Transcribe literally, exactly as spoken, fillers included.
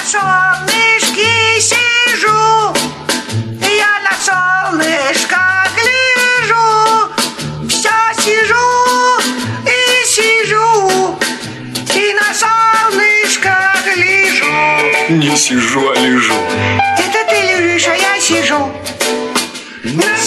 солнышке сижу, я на солнышко гляжу, все сижу и сижу, и на солнышко гляжу. Не сижу, а лежу. Это ты лежишь, а я сижу. На